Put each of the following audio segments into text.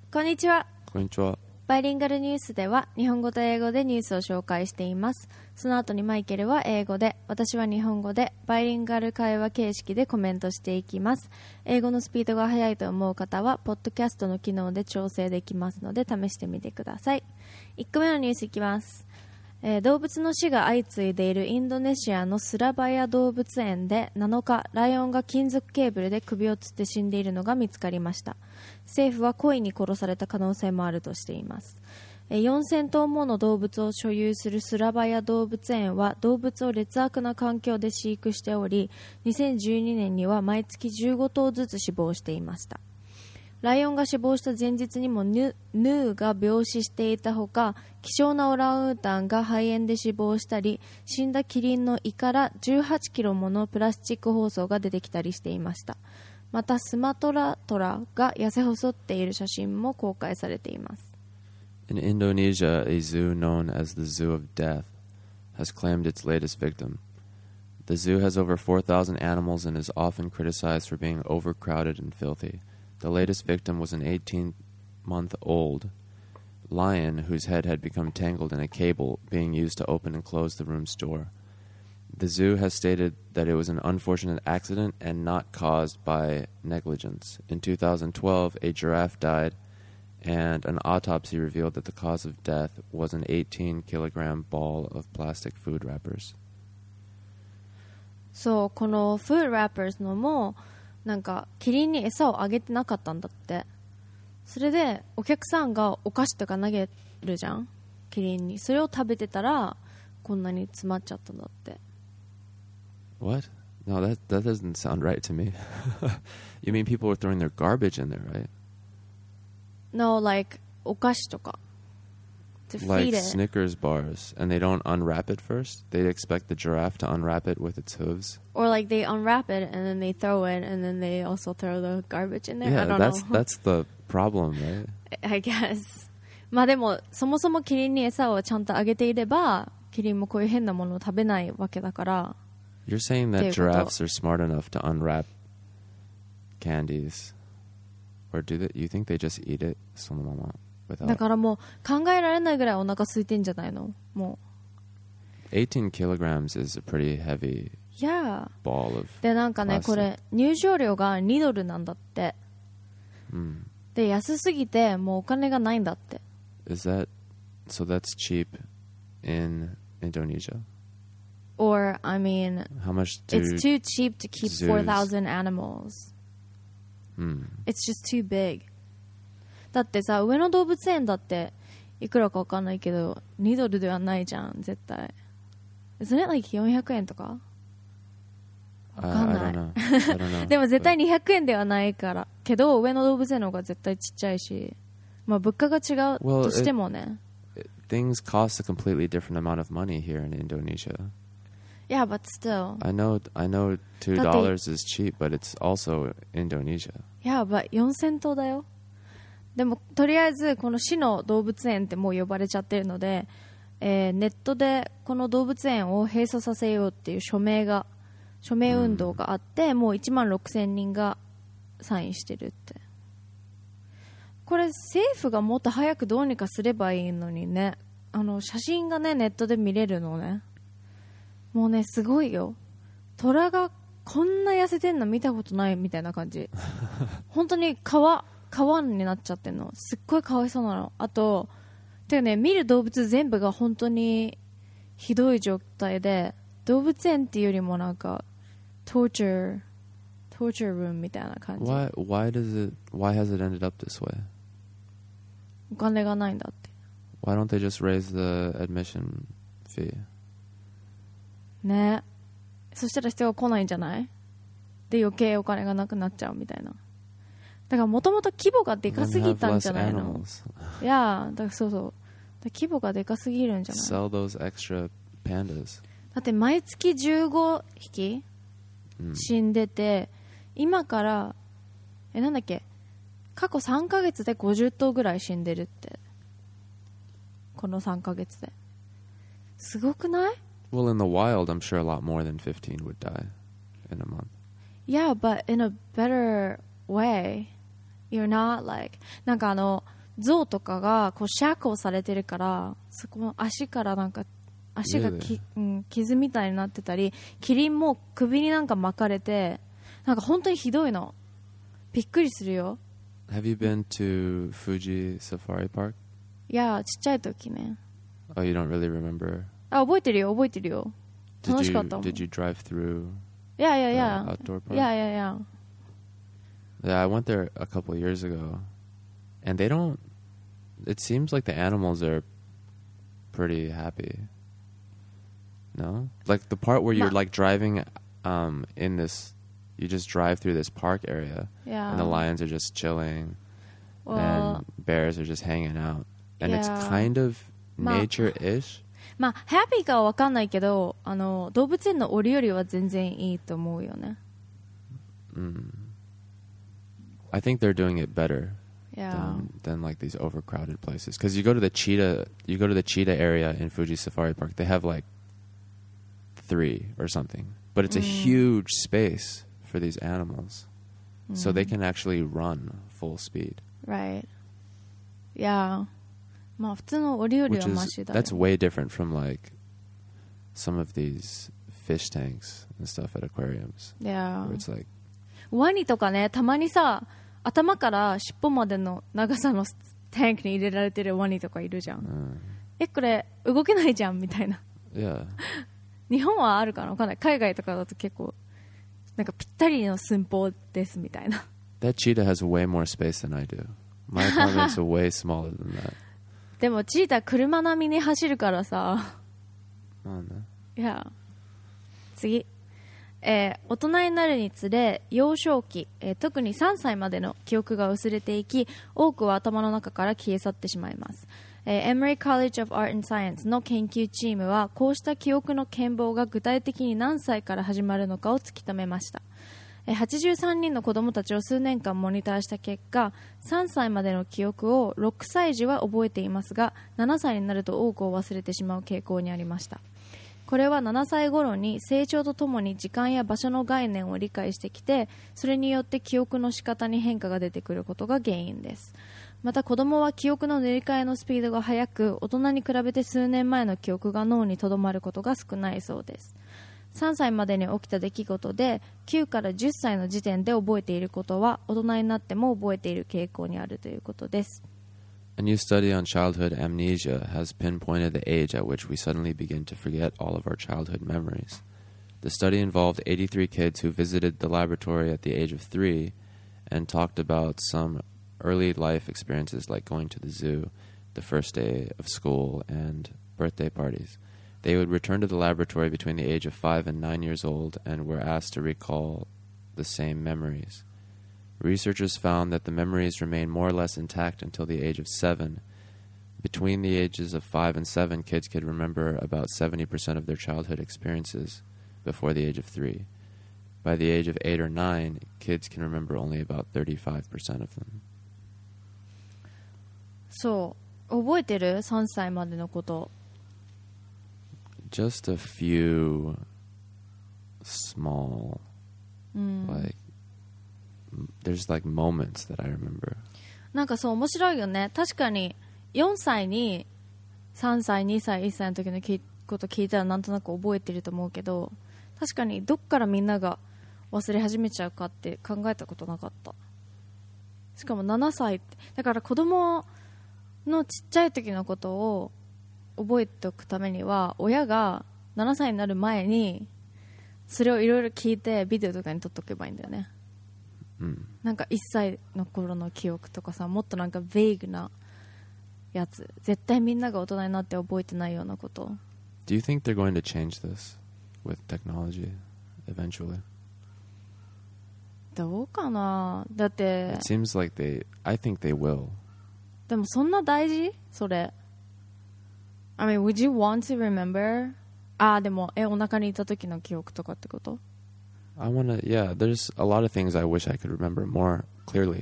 こんにちは。 こんにちは。 バイリンガルニュースでは日本語と英語でニュースを紹介しています。その後にマイケルは英語で、私は日本語でバイリンガル会話形式でコメントしていきます。英語のスピードが速いと思う方はポッドキャストの機能で調整できますので試してみてください。1個目のニュースいきます。動物の死が相次いでいるインドネシアのスラバヤ動物園で7日、ライオンが金属ケーブルで首をつって死んでいるのが見つかりました。政府は故意に殺された可能性もあるとしています。4000頭もの動物を所有するスラバヤ動物園は動物を劣悪な環境で飼育しており、2012年には毎月15頭ずつ死亡していました。ライオンが死亡した前日にもヌーが病死していたほか、希少なオランウータンが肺炎で死亡したり、死んだキリンの胃から18キロものプラスチック包装が出てきたりしていました。またスマトラトラが痩せ細っている写真も公開されています。 In Indonesia, a zoo known as the Zoo of Death has claimed its latest victim. The zoo has over 4,000 animals and is often criticized for being overcrowded and filthy.The latest victim was an 18-month-old lion whose head had become tangled in a cable being used to open and close the room's door. The zoo has stated that it was an unfortunate accident and not caused by negligence. In 2012, a giraffe died, and an autopsy revealed that the cause of death was an 18-kilogram ball of plastic food wrappers. そう、この food wrappers のもなんかキリンに餌をあげてなかったんだって。それでお客さんがお菓子とか投げるじゃん、キリンに。それを食べてたらこんなに詰まっちゃったんだって。 What? No, that doesn't sound right to me. You mean people were throwing their garbage in there, right? No, like お菓子とか to feed Like it. Snickers bars, and they don't unwrap it first? They expect the giraffe to unwrap it with its hooves? Or like they unwrap it and then they throw it and then they also throw the garbage in there. Yeah, I don't know. that's the problem, right? I guess. まあでもそもそもキリンに餌をちゃんとあげていればキリンもこういう変なものを食べないわけだから。 You're saying that giraffes are smart enough to unwrap candies? Or you think they just eat it そのまま without? だからもう考えられないぐらいお腹空いてんじゃないの。もう18 kilograms is a pretty heavy ball of でなんかね、これ入場料が2ドルなんだって、で安すぎてもうお金がないんだって。 Is that so? That's cheap in Indonesia? Or I mean, how much do it's too cheap to keep zoos? 4,000 animals. It's just too big. だってさ、上野動物園だっていくらか分かんないけど2ドルではないじゃん絶対。Isn't it like 400円とか分かんない。 I don't know. でも絶対200円ではないからけど、上野動物園の方が絶対ちっちゃいし、まあ物価が違うとしてもね。 Things cost a completely different amount of money here in Indonesia. Yeah, but still. I know $2 is cheap, but it's also Indonesia. Yeah, but 4000頭だよ。でもとりあえずこの市の動物園ってもう呼ばれちゃってるので、ネットでこの動物園を閉鎖させようっていう署名運動があって、もう16,000人がサインしてるって。これ政府がもっと早くどうにかすればいいのにね。写真がねネットで見れるのね。もうねすごいよ。虎がこんな痩せてんの見たことないみたいな感じ。本当に川になっちゃってんの。すっごいかわいそうなの。あとてかね、見る動物全部が本当にひどい状態で、動物園っていうよりもなんかtorture room みたいな感じ。 Why has it ended up this way? お金がないんだって。 Why don't they just raise the admission fee? ね、そしたら人が来ないんじゃない？で余計お金がなくなっちゃうみたいな。だからもともと規模がでかすぎたんじゃないの？いや、だからそうそう。規模がでかすぎるんじゃない？ Sell those extra pandas. だって毎月15匹、死んでて、今からなんだっけ、過去3ヶ月で50頭ぐらい死んでるって。この3ヶ月で。すごくない？ Well, in the wild, I'm sure a lot more than 15 would die in a month. Yeah, but in a better way. You're not like なんか象とかがこうシャクをされてるから、そこの足からなんか足が傷みたいになってたり、キリンも首になんか巻かれて、なんか本当にひどいの。びっくりするよ。 Have you been to Fuji Safari Park? いや、ちっちゃい時ね。 Oh, you don't really remember? あ、覚えてるよ、覚えてるよ。楽しかったもん。 Did you drive through Yeah, yeah, the yeah. outdoor park? Yeah, yeah, yeah. Yeah, I went there a couple of years ago, and they don't. It seems like the animals are pretty happy. No, like the part where you're like driving, in this, you just drive through this park area, Yeah. and the lions are just chilling, Well, and bears are just hanging out, and it's yeah. kind of nature-ish. まあ、ハッピーかは分かんないけど、動物園の檻よりは全然いいと思うよね。 I think they're doing it better Yeah. than like these overcrowded places. Because you go to the cheetah area in Fuji Safari Park, they have like 3 or something, but it's a huge space for these animals, so they can actually run full speed. Right. Yeah. まあ普通の檻よりはマシだよ。 That's way different from like some of these fish tanks and stuff at aquariums. Yeah. Where it's like ワニとかね、たまにさ、頭から尻尾までの長さのタンクに入れられてるワニとかいるじゃん。これ動けないじゃんみたいな。 Yeah. 日本はあるかな、わかんない。海外とかだと結構なんかぴったりの寸法ですみたいな。 That cheetah has way more space than I do. My apartment's way smaller than that. でもチーター車並みに走るからさ。いや。次。大人になるにつれ幼少期、特に3歳までの記憶が薄れていき、多くは頭の中から消え去ってしまいます。Emory College of Art and Science の研究チームはこうした記憶の健忘が具体的に何歳から始まるのかを突き止めました。83人の子どもたちを数年間モニターした結果、3歳までの記憶を6歳児は覚えていますが、7歳になると多くを忘れてしまう傾向にありました。これは7歳頃に成長とともに時間や場所の概念を理解してきて、それによって記憶の仕方に変化が出てくることが原因です。また子供は記憶の塗り替えのスピードが速く、大人に比べて数年前の記憶が脳に留まることが少ないそうです。3歳までに起きた出来事で9から10歳の時点で覚えていることは大人になっても覚えている傾向にあるということです。 A new study on childhood amnesia has pinpointed the age at which we suddenly begin to forget all of our childhood memories. The study involved 83 kids who visited the laboratory at the age of 3 and talked about some early life experiences like going to the zoo, the first day of school, and birthday parties. They would return to the laboratory between the age of 5 and 9 years old and were asked to recall the same memories. Researchers found that the memories remained more or less intact until the age of 7. Between the ages of 5 and 7, kids could remember about 70% of their childhood experiences before the age of 3. By the age of 8 or 9, kids can remember only about 35% of them. そう、覚えてる ?3 歳までのこと。 Just a few small, there's like moments that I remember. なんかそう面白いよね。確かに4歳に3歳、2歳、1歳の時のこと聞いたらなんとなく覚えてると思うけど、確かにどっからみんなが忘れ始めちゃうかって考えたことなかった。しかも7歳って、だから子供のちっちゃい時のことを覚えておくためには、親が7歳になる前にそれをいろいろ聞いてビデオとかに撮っとけばいいんだよね。なんか1歳の頃の記憶とかさ、もっとなんかベイグなやつ、絶対みんなが大人になって覚えてないようなこと。 Do you think they're going to change this with technology eventually? どうかな。だって It seems like I think they will. でもそんな大事？それ。I mean, would you want to remember? でもお腹にいた時の記憶とかってこと？ Yeah, there's a lot of things I wish I could remember more clearly.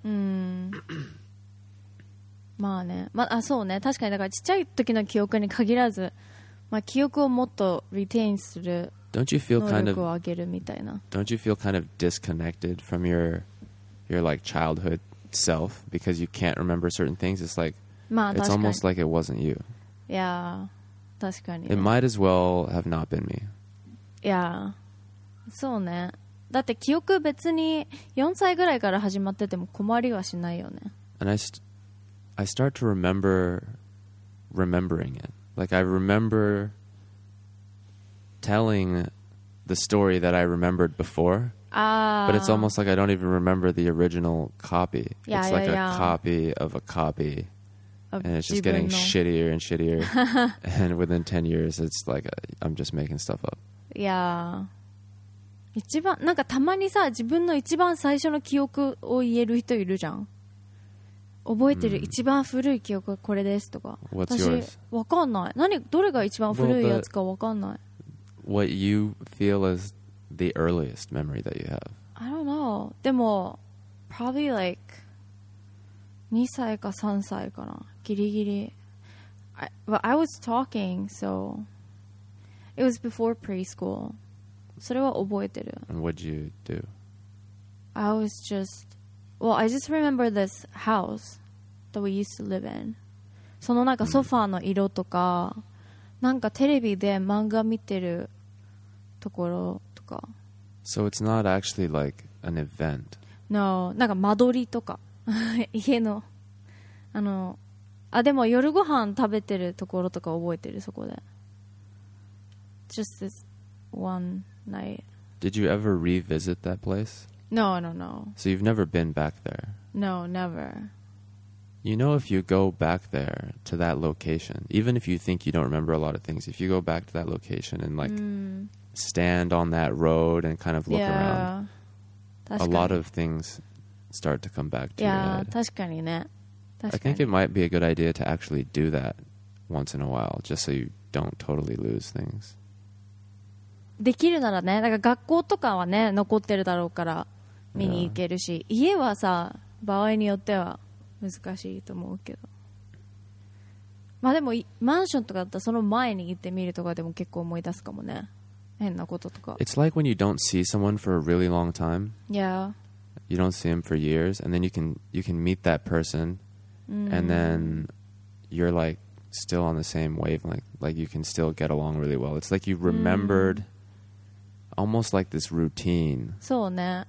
まあね、そうね、確かにだからちっちゃい時の記憶に限らず、記憶をもっとリテインする能力を上げるみたいな。 Don't you feel kind of disconnected from your like childhood self because you can't remember certain things. It's like まあ it's 確かに almost like it wasn't you. いや確かに、ね、 It might as well have not been me. いやそうね。だって記憶別に4歳ぐらいから始まってても困りはしないよね。 And I start to remembering it. Like I remember telling the story that I remembered before, but it's almost like I don't even remember the original copy. Yeah, it's yeah, like yeah. a copy of a copy, Of and it's just 自分の getting shittier and shittier. And within 10 years, it's like I'm just making stuff up. いや一番なんかたまにさ自分の一番最初の記憶を言える人いるじゃん。覚えてる一番古い記憶はこれですとか。 What's 私 yours? わかんない。どれが一番古いやつかわかんない。 What you feel is the earliest memory that you have. I don't know. でも probably like 2歳か3歳かな。ギリギリ。Well, I was talking, so it was before preschool. それは覚えてる。 And what'd you do? I was I just remember this house that we used to live in. そのなんかソファーの色とか、なんかテレビで漫画見てるところとか。 So it's not actually like an event. No, なんか間取りとか。家の。でも夜ご飯食べてるところとか覚えてる、そこで。Just this one night. Did you ever revisit that place? No. So you've never been back there. No, never. You know, if you go back there to that location, even if you think you don't remember a lot of things, if you go back to that location and like stand on that road and kind of look around, a lot of things start to come back to your head. 確かにね。 I think it might be a good idea to actually do that once in a while, just so you don't totally lose things. できるならね、だから学校とかはね残ってるだろうから見に行けるし、家はさ場合によっては難しいと思うけど、まあでもマンションとかだったらその前に行ってみるとかでも結構思い出すかもね、変なこととか。 It's like when you don't see someone for a really long time. Yeah. You don't see him for years, and then you can meet that person, and then you're like still on the same wavelength. Like you can still get along really well. It's like you remembered almost like this routine. そうね。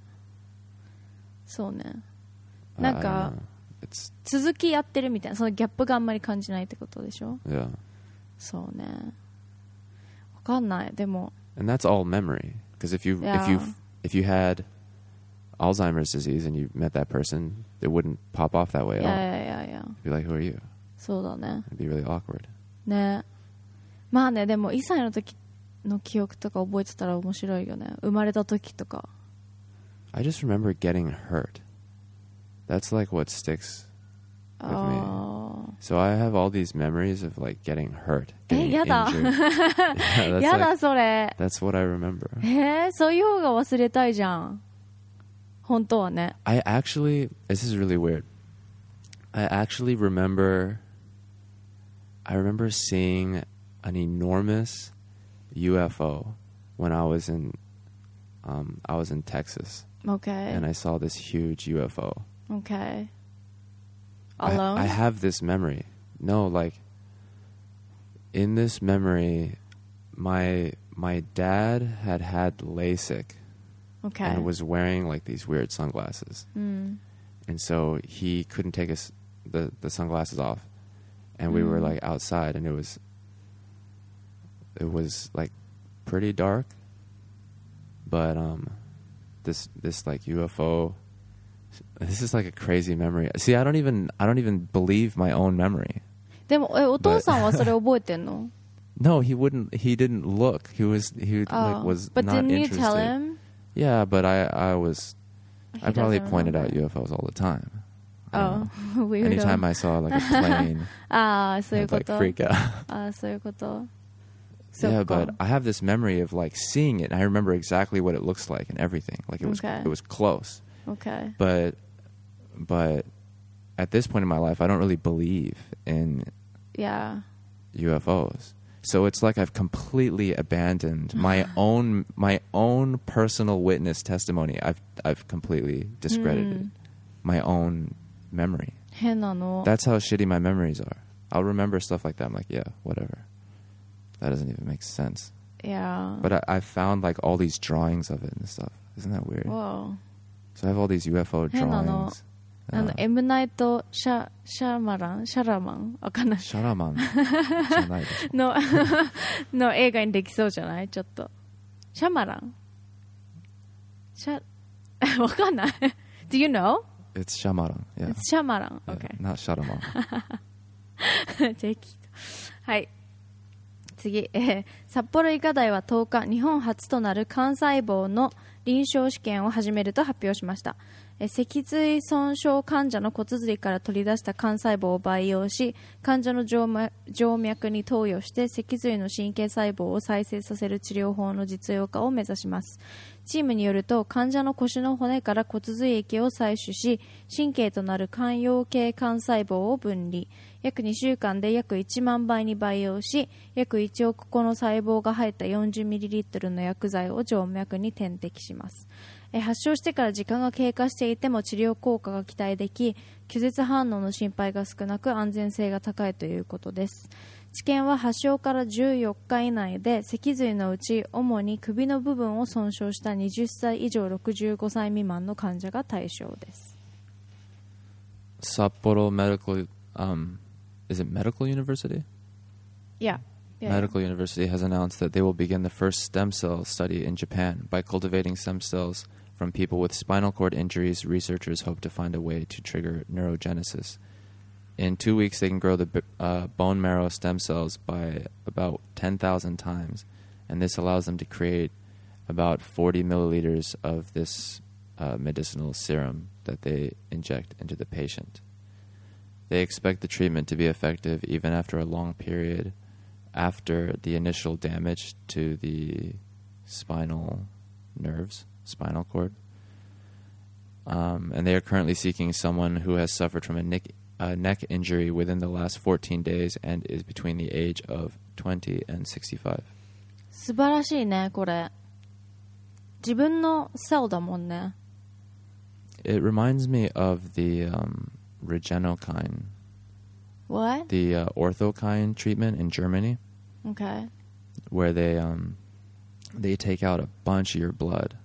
なん I か don't know. It's 続きやってるみたいな、そのギャップがあんまり感じないってことでしょ。 yeah. そうね。わかんない。でも And that's all memory. Because if you had Alzheimer's disease and you met that person, it wouldn't pop off that way at all. いや。 You'd be like, who are you? そうだね。 It'd be really awkward. ね。まあね、でも1歳の時の記憶とか覚えてたら面白いよね。生まれた時とか。 I just remember getting hurt. That's like what sticks with me. So I have all these memories of like getting hurt, getting やだ。 injured. Yeah, やだ like, それ。 that's what I remember. そういう方が忘れたいじゃん。本当はね。 This is really weird. I remember seeing an enormous UFO when I was in Texas. Okay. And I saw this huge UFO. Okay. Alone? I have this memory. No, like in this memory, my dad had LASIK. Okay. And was wearing like these weird sunglasses. And so he couldn't take the sunglasses off. And we were like outside, and it was like pretty dark. But this like UFO, this is like a crazy memory. See, I don't even believe my own memory. でもお父さんはそれ覚えてんの? No, he didn't look. He was like was But not didn't you interested. tell him? Yeah, but I probably doesn't pointed out remember. UFOs all the time. Weirdo. Anytime I saw like a plane, そういう I'd こ like と。 freak out. そういうこと。 Yeah, そっか。 but I have this memory of like seeing it, and I remember exactly what it looks like and everything. Like it was close. Okay. But at this point in my life, I don't really believe in Yeah. UFOs. So it's like I've completely abandoned my own personal witness testimony. I've completely discredited my own memory. 変なの。 That's how shitty my memories are. I'll remember stuff like that. I'm like, yeah, whatever. That doesn't even make sense. Yeah. But I found like all these drawings of it and stuff. Isn't that weird? Wow. So I have all these UFO 変なの。 drawings. M. ナイト・シャラマンわかんない。 シャラマンじゃないでしょ。 の映画にできそうじゃないちょっと。シャマランわかんない。Do you know? It's Shyamalan. Yeah. It's シャマラン。 Yeah, Okay. not Shadaman. はい。次、札幌医科大は10日、日本初となる幹細胞の臨床試験を始めると発表しました。脊髄損傷患者の骨髄から取り出した幹細胞を培養し、患者の静脈に投与して脊髄の神経細胞を再生させる治療法の実用化を目指します。チームによると、患者の腰の骨から骨髄液を採取し、神経となる間葉系幹細胞を分離、約2週間で約1万倍に培養し、約1億個の細胞が入った 40ml の薬剤を静脈に点滴します。発症してから時間が経過していても治療効果が期待でき、拒絶反応の心配が少なく安全性が高いということです。治験は発症から14日以内で、脊髄のうち主に首の部分を損傷した20歳以上65歳未満の患者が対象です。 Sapporo Medical, is it Medical University? Yeah. Medical University has announced that they will begin the first stem cell study in Japan. By cultivating stem cells from people with spinal cord injuries, researchers hope to find a way to trigger neurogenesis. In 2 weeks, they can grow the bone marrow stem cells by about 10,000 times, and this allows them to create about 40 milliliters of this medicinal serum that they inject into the patient. They expect the treatment to be effective even after a long period after the initial damage to the spinal nerves, spinal cord. And they are currently seeking someone who has suffered from a neck injury within the last 14 days and is between the age of 20 and 65. 素晴らしいね、これ。自分のセルだもんね。 It reminds me of the Regenokine. What? The orthokine treatment in Germany. Okay. Where they take out a bunch of your blood.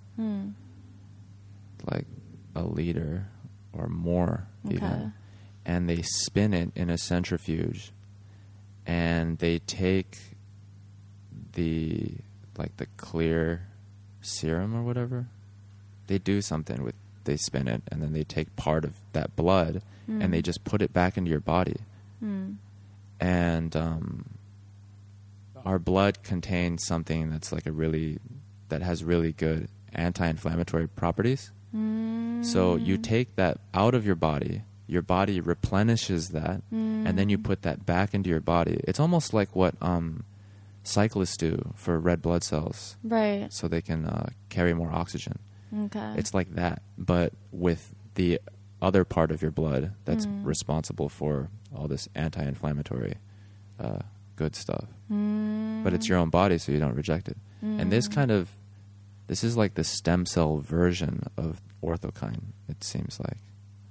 Like a liter or more even. Okay. And they spin it in a centrifuge. And they take the clear serum or whatever. They do something with, they spin it and then they take part of that blood and they just put it back into your body. And our blood contains something that's like that has really good anti-inflammatory properties. So you take that out of your body replenishes that, and then you put that back into your body. It's almost like what cyclists do for red blood cells. Right. So they can carry more oxygen. Okay. It's like that, but with the other part of your blood that's responsible for all this anti-inflammatory good stuff. But it's your own body, so you don't reject it. And this is like the stem cell version of orthokine, it seems like.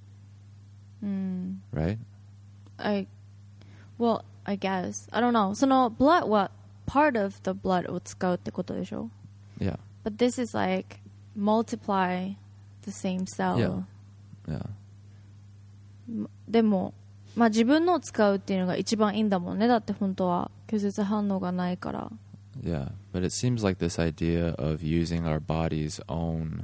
Right? I guess. I don't know. その blood は part of the blood を使うってことでしょ? Yeah. But this is like multiply the same cell. Yeah. でも、まあ自分のを使うっていうのが一番いいんだもんね。だって本当は拒絶反応がないから。 Yeah, but it seems like this idea of using our body's own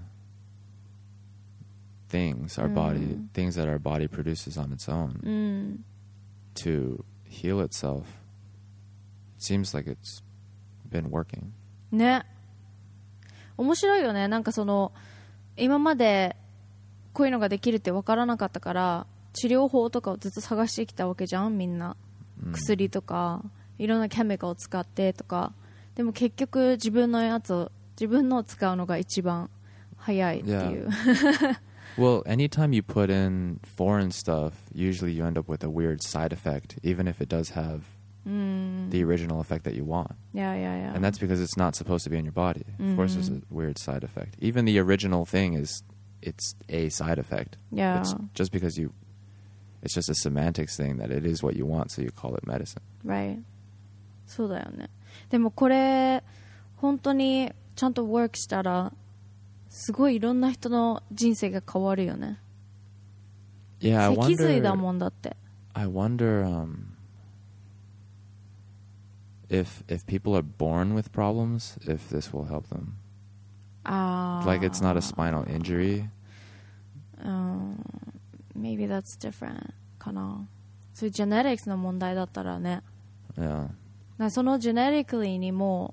things, things that our body produces on its own to heal itself, seems like it's been working. ね。面白いよね。なんかその今までこういうのができるって分からなかったから治療法とかをずっと探してきたわけじゃんみんな。薬とかいろんなケミカルを使ってとか。でも結局自分のを使うのが一番早いっていう。 Well, anytime you put in foreign stuff, usually you end up with a weird side effect, even if it does have the original effect that you want. Yeah. And that's because it's not supposed to be in your body. Of course, there's a weird side effect. Even the original thing it's a side effect. Yeah. It's just because you It's just a semantics thing that it is what you want, so you call it medicine. Right. そうだよね。でもこれ本当にちゃんと work したらすごいいろんな人の人生が変わるよね。 Yeah, 脊髄だもんだって。 I wonder if people are born with problems, if this will help them. Like it's not a spinal injury. Maybe that's different かな。そういう genetics の問題だったらね。 Yeah. その genetically にも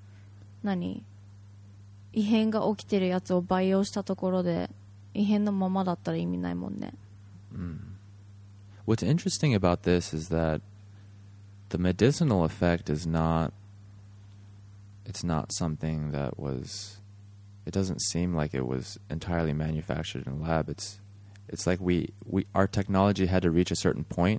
異変が起きてるやつを培養したところで異変のままだったら意味ないもんね。 What's interesting about this is that the medicinal effect is not, it's not something that was, it doesn't seem like it was entirely manufactured in a lab. It's like our technology had to reach a certain point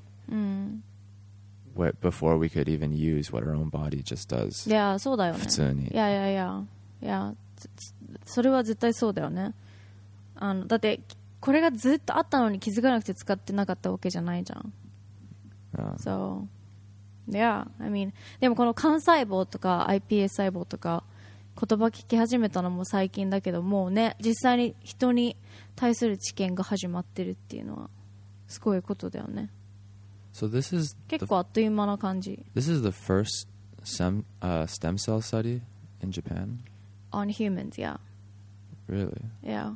before we could even use what our own body just does. いやそうだよね。 普通に。 いやそれは絶対そうだよね。だってこれがずっとあったのに気づかなくて使ってなかったわけじゃないじゃん。So, yeah, I mean, でもこの幹細胞とか iPS 細胞とか言葉聞き始めたのも最近だけど、もうね実際に人に対する知見が始まってるっていうのはすごいことだよね。 So this is 結構あっという間な感じ。 This is the first stem cell study in Japan? On humans, yeah. Really? Yeah.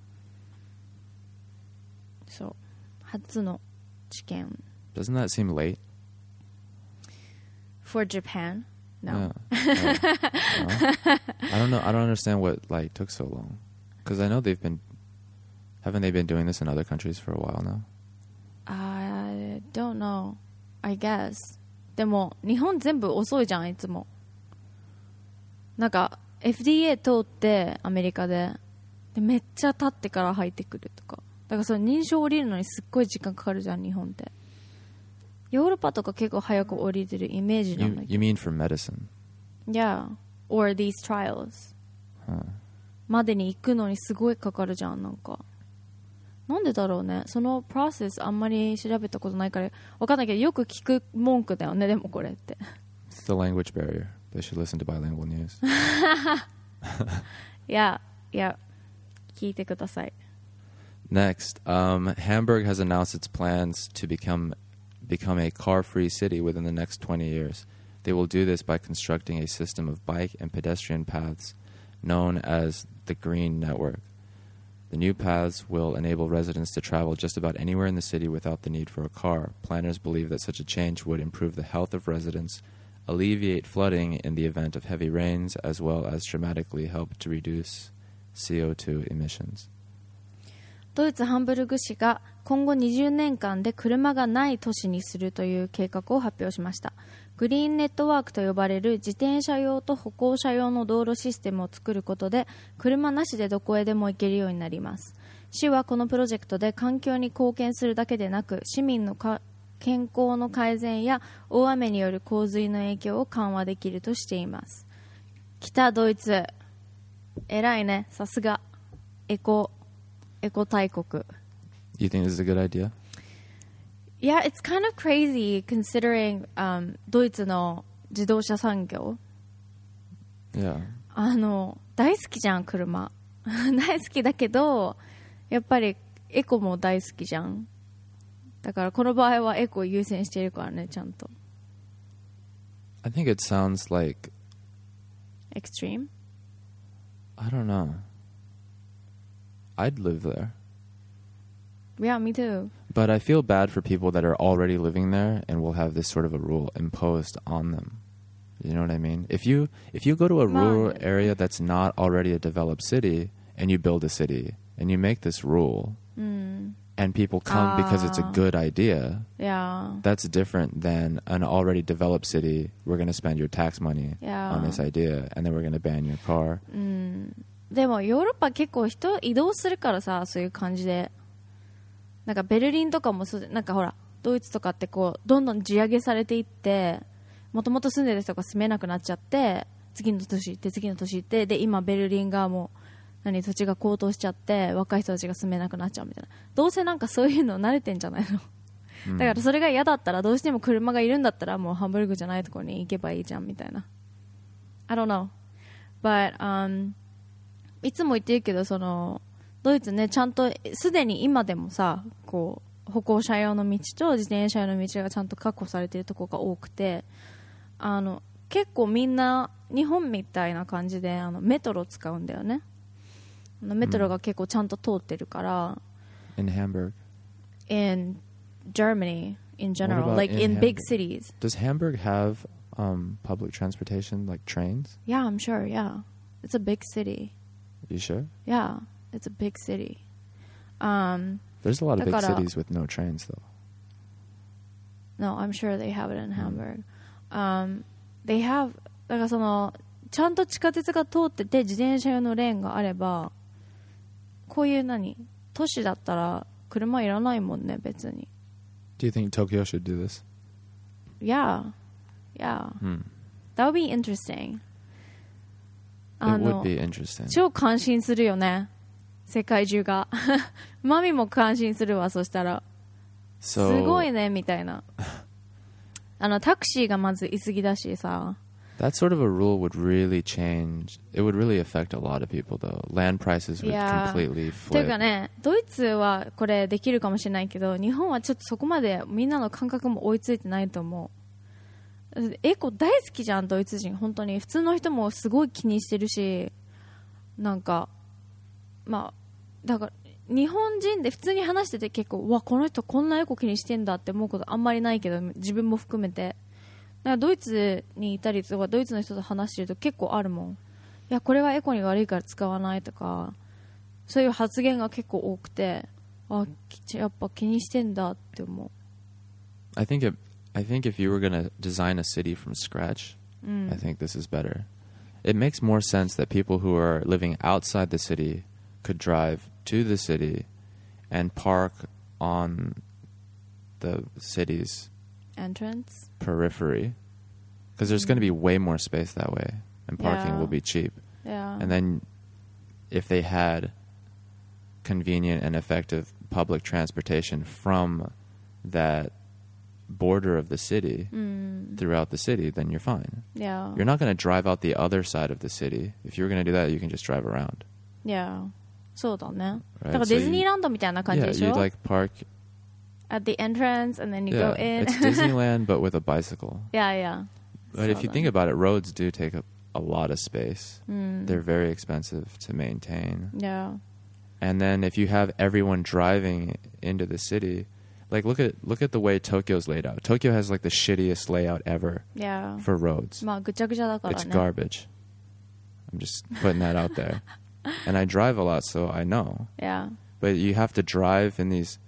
そう。初の知見。 Doesn't that seem late? For Japan? No. Yeah. No? I don't know. I don't understand what took so long. Because I know haven't they been doing this in other countries for a while now? I don't know. I guess. でも日本全部遅いじゃんいつも。なんか FDA 通ってアメリカでめっちゃ経ってから入ってくるとか。だからその認証降りるのにすっごい時間かかるじゃん日本って。ヨーロッパとか結構早く降りてるイメージなんだけど。 You mean for medicine? Yeah. Or these trials. までに行くのにすごいかかるじゃんなんか。なんでだろうね。そのプロセスあんまり調べたことないからわかんないけどよく聞く文句だよねでもこれって。 It's the language barrier. They should listen to bilingual news. Yeah. 聞いてください。 Next, Hamburg has announced its plans to become a car-free city within the next 20 years. They will do this by constructing a system of bike and pedestrian paths known as the Green Network. The new paths will enable residents to travel just about anywhere in the city without the need for a car. Planners believe that such a change would improve the health of residents, alleviate flooding in the event of heavy rains, as well as dramatically help to reduce CO2 emissions. ドイツハンブルグ市が今後20年間で車がない都市にするという計画を発表しました。グリーンネットワークと呼ばれる自転車用と歩行者用の道路システムを作ることで車なしでどこへでも行けるようになります。市はこのプロジェクトで環境に貢献するだけでなく市民の健康の改善や大雨による洪水の影響を緩和できるとしています。北ドイツ偉いね。さすがエコ大国。 You think this is a good idea? Yeah, it's kind of crazy considering、ドイツの自動車産業。 Yeah. 大好きじゃん車。大好きだけどやっぱりエコも大好きじゃん。だからこの場合はエコを優先しているからねちゃんと。 I think it sounds like extreme. I don't know. I'd live there. Yeah, me too. But I feel bad for people that are already living there and will have this sort of a rule imposed on them. You know what I mean? If you go to a rural area that's not already a developed city and you build a city and you make this rule and people come because it's a good idea, that's different than an already developed city. We're going to spend your tax money on this idea and then we're going to ban your car. でもヨーロッパ結構人移動するからさそういう感じでなんかベルリンとかもそうなんかほらドイツとかってこうどんどん地上げされていってもともと住んでる人が住めなくなっちゃって次の年行って次の年行ってで今ベルリンがもう土地が高騰しちゃって若い人たちが住めなくなっちゃうみたいなどうせなんかそういうの慣れてんじゃないのだからそれが嫌だったらどうしても車がいるんだったらもうハンブルグじゃないところに行けばいいじゃんみたいな。I don't know. But、いつも言ってるけどそのドイツねちゃんとすでに今でもさこう歩行者用の道と自転車用の道がちゃんと確保されているところが多くて結構みんな日本みたいな感じでメトロ使うんだよね。メトロが結構ちゃんと通ってるから、 In Hamburg? In Germany in general, like in big cities. Does Hamburg have public transportation like trains? Yeah, I'm sure, yeah. It's a big city. You sure? Yeah, it's a big city. There's a lot of big cities with no trains though. No, I'm sure they have it in Hamburg. They have だからそのちゃんと地下鉄が通ってて自転車用のレーンがあればこういう都市だったら車いらないもんね別に。 Do you think Tokyo should do this? Yeah. That would be interesting. It would be interesting. 超感心するよね世界中がマミも感心するわそしたら、すごいねみたいなタクシーがまず居すぎだしさ。 That sort of a rule would really change. It would really affect a lot of people, though. Land prices would completely flip. というかね、ドイツはこれできるかもしれないけど、日本はちょっとそこまでみんなの感覚も追いついてないと思う。エコ大好きじゃん、ドイツ人。本当に。普通の人もすごい気にしてるし、なんか、まあ、だから、日本人で普通に話してて結構、うわ、この人こんなエコ気にしてんだって思うことあんまりないけど、自分も含めて。だからドイツにいたりとかドイツの人と話してると結構あるもん。いやこれはエコに悪いから使わないとかそういう発言が結構多くて、あやっぱ気にしてんだって思う。 I think if you were gonna design a city from scratch, I think this is better. It makes more sense that people who are living outside the city could drive to the city and park on the city's entrance periphery, because there's going to be way more space that way and parking will be cheap. And then if they had convenient and effective public transportation from that border of the city throughout the city, then you're fine. You're not going to drive out the other side of the city. If you're going to do that, you can just drive around. そうだね。 Right? だからディズニーランドみたいな感じでしょ。 you'd like park at the entrance and then you go in. It's Disneyland but with a bicycle. But if you think about it, roads do take a lot of space. They're very expensive to maintain. And then if you have everyone driving into the city, like look at the way Tokyo's laid out. Tokyo has like the shittiest layout ever for roads. まあぐちゃぐちゃだからね。 It's garbage. I'm just putting that out there. And I drive a lot, so I know. But you have to drive in these.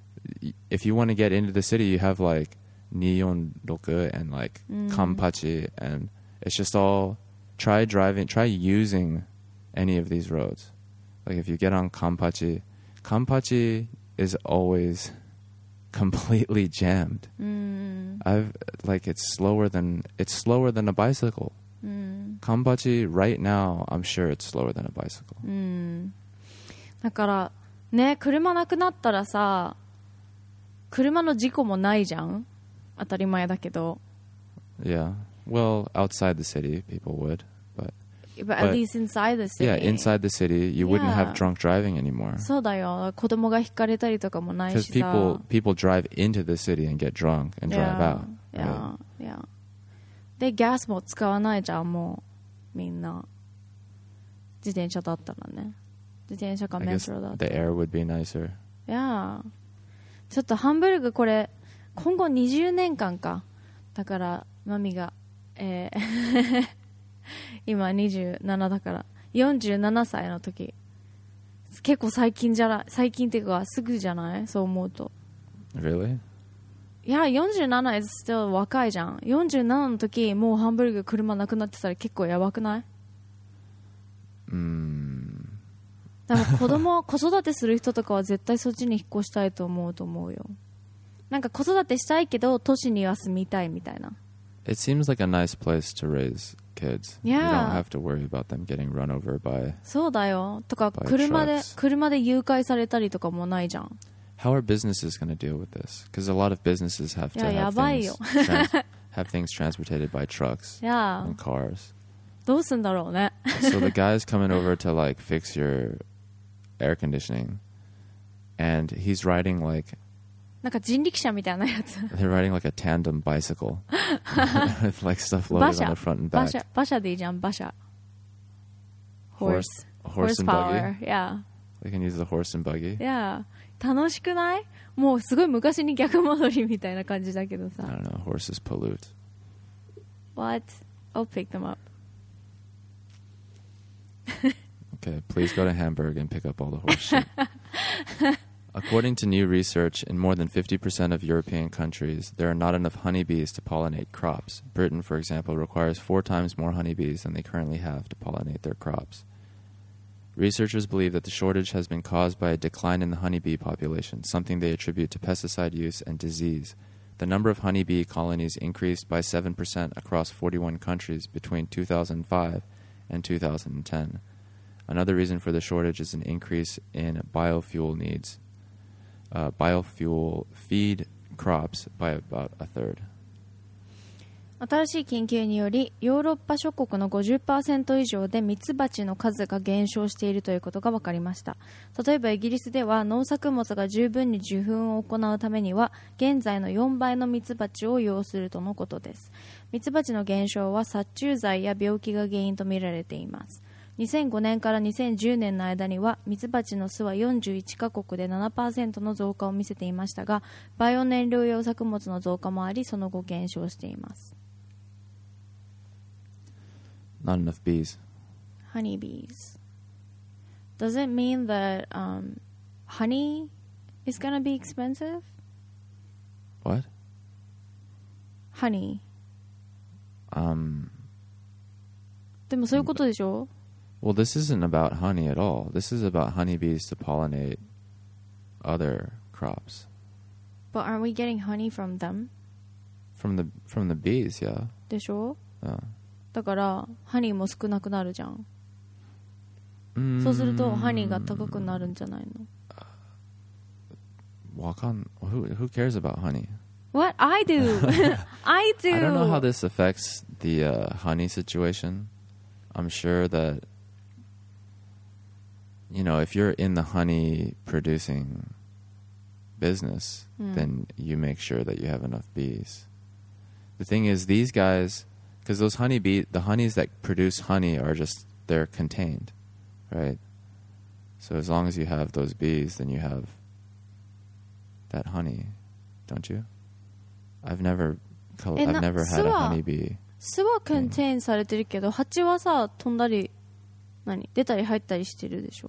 If you want to get into the city, you have like Nihonroku and like Kampachi, and it's just all try using any of these roads. Like if you get on Kampachi is always completely jammed. It's slower than a bicycle. Kampachi right now, I'm sure it's slower than a bicycle. だからね、車なくなったらさ。車の事故もないじゃん。当たり前だけど。 Yeah. Well, outside the city, people would, but at least inside the city. Yeah, inside the city, you wouldn't have drunk driving anymore. そうだよ。子供がひかれたりとかもないしさ。 Because people drive into the city and get drunk and drive out. Yeah. で、ギャスも使わないじゃん、もうみんな。自転車だったらね。自転車かメトロだったら。 I guess the air would be nicer. Yeah.ちょっとハンブルグこれ今後20年間かだからマミが、今27だから47歳の時結構最近っていうかすぐじゃないそう思うと Really? いや47 is still 若いじゃん47の時もうハンブルグ車なくなってたら結構やばくないだから子育てする人とかは絶対そっちに引っ越したいと思うよ。なんか子育てしたいけど都市には住みたいみたいな。 It seems like a nice place to raise kids. You don't have to worry about them getting run over by. そうだよ。とか車で誘拐されたりとかもないじゃん。 How are businesses going to deal with this? Because a lot of businesses have to have things transported by trucks and cars. どうすんだろうね。 So the guy's coming over to like fix your air conditioning, and he's riding like なんか人力車みたいなやつ。 they're riding like a tandem bicycle with like stuff loaded on the front and back. 馬車でいいじゃん、馬車。 Horse and buggy. Yeah. They can use the horse and buggy. Yeah. 楽しくない？もうすごい昔に逆戻りみたいな感じだけどさ。 I don't know. Horses pollute. What? I'll pick them up. Okay, please go to Hamburg and pick up all the horse shit. According to new research, in more than 50% of European countries, there are not enough honeybees to pollinate crops. Britain, for example, requires 4 times more honeybees than they currently have to pollinate their crops. Researchers believe that the shortage has been caused by a decline in the honeybee population, something they attribute to pesticide use and disease. The number of honeybee colonies increased by 7% across 41 countries between 2005 and 2010. Another reason for the shortage is an increase in biofuel needs. Biofuel feed crops by about a third. 新しい研究によりヨーロッパ諸国の 50% 以上でミツバチの数が減少しているということが分かりました。例えばイギリスでは農作物が十分に受粉を行うためには現在の4倍のミツバチを要するとのことです。ミツバチの減少は殺虫剤や病気が原因とみられています。2005年から2010年の間にはミツバチの巣は41カ国で 7% の増加を見せていましたが、バイオ燃料用作物の増加もありその後減少しています。 Not enough bees. Honeybees. Does it mean that honey is going to be expensive? What? Honey. でもそういうことでしょ? Well, this isn't about honey at all. This is about honeybees to pollinate other crops. But aren't we getting honey from them? From the bees, yeah. でしょ? Yeah. だからハニーも少なくなるじゃん。そうするとハニーが高くなるんじゃないの? Who cares about honey? What? I do. I do. I don't know how this affects the honey situation. I'm sure that, you know, if you're in the honey producing business, then you make sure that you have enough bees. The thing is, these guys, because those the honeys that produce honey are just, they're contained, right? So as long as you have those bees, then you have that honey, don't you? I've never had a honeybee. 巣はコンテインされてるけど、蜂はさ飛んだり出たり入ったりしてるでしょ。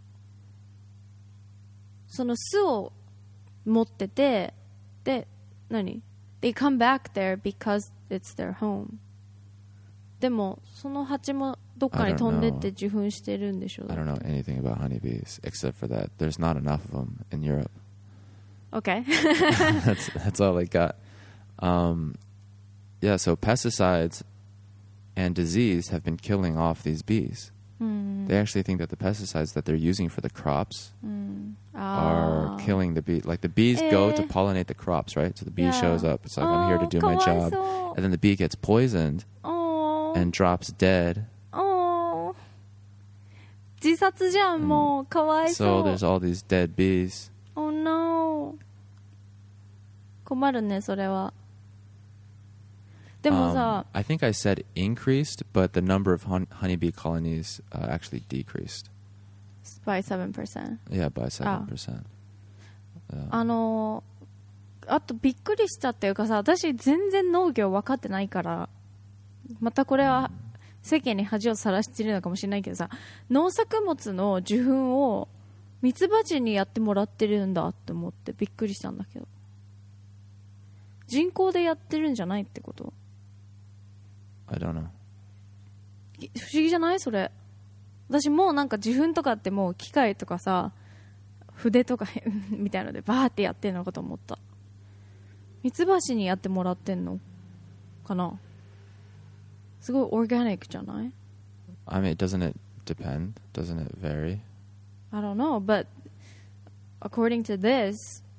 その巣を持ってて、でThey come back there because it's their home. でもその蜂もどっかに飛んでって受粉してるんでしょ。 I don't know anything about honeybees except for that there's not enough of them in Europe. Okay. That's all I got. Yeah, so pesticides and disease have been killing off these bees. They actually think that the pesticides that they're using for the crops are killing the bees. Like the bees go to pollinate the crops, right? So the bee shows up. It's like, I'm here to do my job. And then the bee gets poisoned and drops dead. 自殺じゃん、もうかわいそう。 So there's all these dead bees. Oh no. 困るね、それは。でもさ、 I think I said increased, but the number of honeybee colonies actually decreased. By 7%. Yeah, by 7%. あとびっくりしたっていうかさ、私全然農業分かってないから、またこれは世間に恥をさらしているのかもしれないけどさ、農作物の受粉をミツバチにやってもらってるんだって思ってびっくりしたんだけど、人工でやってるんじゃないってこと？ I don't know. 不思議じゃないそれ。私もうなんか受粉とかってもう機械とかさ、筆とかみたいのでバーってやってんのかと思った。ミツバチにやってもらってんのかな。すごいオーガニックじゃない？ I mean, doesn't it depend? Doesn't it vary? I don't know, but according to this,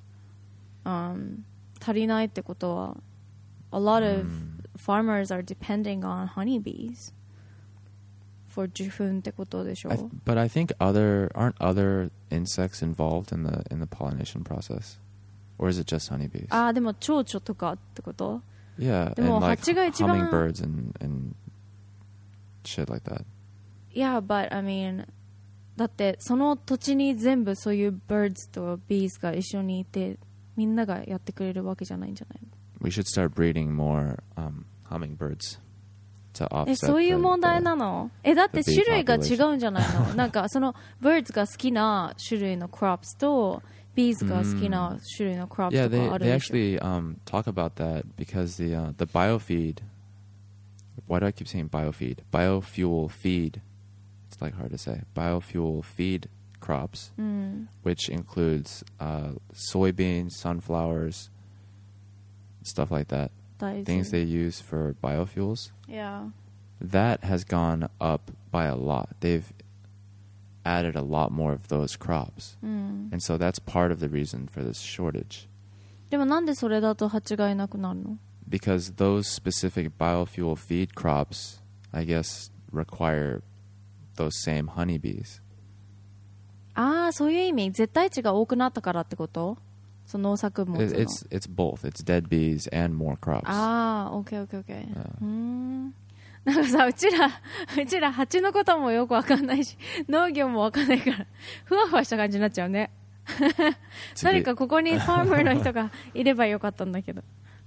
足りないってことは a lot of farmers are depending on honeybees for 受粉ってことでしょ。 But I think aren't other insects involved in the pollination process? Or is it just honeybees? ああ、でも蝶々とかってこと？ Yeah, でも and like 蜂が一番 hummingbirds and shit like that. Yeah, but I mean だってその土地に全部そういう birds と bees が一緒にいてみんながやってくれるわけじゃないんじゃないの？ We should start breeding more hummingbirds to offset そういう問題なの？だって種類が違うんじゃないの？なんかその birds が好きな種類の crops と bees が好きな種類の crops と Yeah, かある they でしょ？ actually talk about that because the biofeed. Why do I keep saying biofeed? Biofuel feed. It's like hard to say. Biofuel feed crops, which includes soybeans, sunflowers, stuff like that. Things they use for biofuels. Yeah. That has gone up by a lot. They've added a lot more of those crops. And so that's part of the reason for this shortage. でもなんでそれだと蜂がいなくなるの？ Because those specific biofuel feed crops, I guess, require those same honeybees. ああ、そういう意味。絶対値が多くなったからってこと？その農作物の。 It's both. It's dead bees and more crops. ああ、OK。なんかさ、うちら蜂のこともよくわかんないし、農業もわかんないから、ふわふわした感じになっちゃうね。誰かここにファーマーの人がいればよかったんだけど。